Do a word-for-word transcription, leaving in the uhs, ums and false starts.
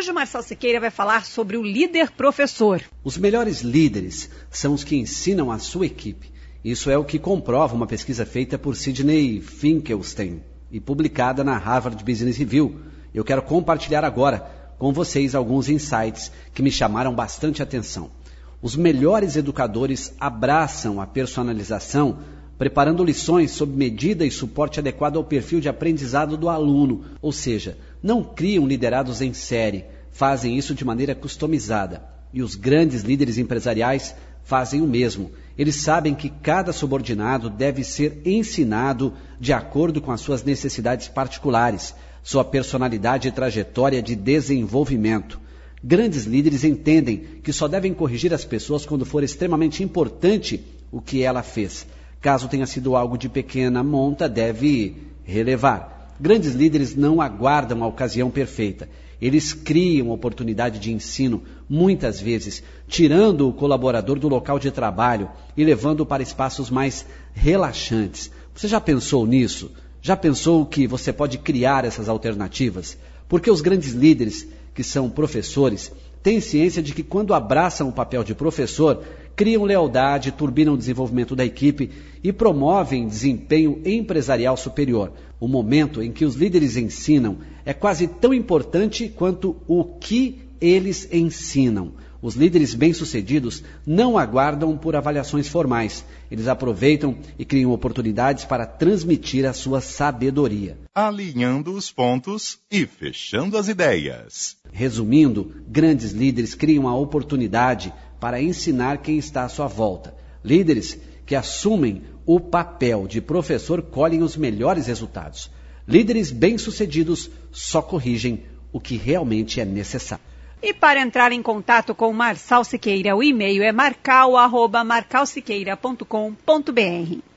Hoje o Marçal Siqueira vai falar sobre o líder professor. Os melhores líderes são os que ensinam a sua equipe. Isso é o que comprova uma pesquisa feita por Sidney Finkelstein e publicada na Harvard Business Review. Eu quero compartilhar agora com vocês alguns insights que me chamaram bastante atenção. Os melhores educadores abraçam a personalização, preparando lições sob medida e suporte adequado ao perfil de aprendizado do aluno, ou seja, não criam liderados em série, fazem isso de maneira customizada. E os grandes líderes empresariais fazem o mesmo. Eles sabem que cada subordinado deve ser ensinado de acordo com as suas necessidades particulares, sua personalidade e trajetória de desenvolvimento. Grandes líderes entendem que só devem corrigir as pessoas quando for extremamente importante o que ela fez. Caso tenha sido algo de pequena monta, deve relevar. Grandes líderes não aguardam a ocasião perfeita. Eles criam oportunidade de ensino, muitas vezes, tirando o colaborador do local de trabalho e levando-o para espaços mais relaxantes. Você já pensou nisso? Já pensou que você pode criar essas alternativas? Porque os grandes líderes, que são professores, têm ciência de que quando abraçam o papel de professor, criam lealdade, turbinam o desenvolvimento da equipe e promovem desempenho empresarial superior. O momento em que os líderes ensinam é quase tão importante quanto o que eles ensinam. Os líderes bem-sucedidos não aguardam por avaliações formais. Eles aproveitam e criam oportunidades para transmitir a sua sabedoria. Alinhando os pontos e fechando as ideias. Resumindo, grandes líderes criam a oportunidade para ensinar quem está à sua volta. Líderes que assumem o papel de professor colhem os melhores resultados. Líderes bem-sucedidos só corrigem o que realmente é necessário. E para entrar em contato com o Marçal Siqueira, o e-mail é marcal arroba marcal siqueira ponto com ponto br.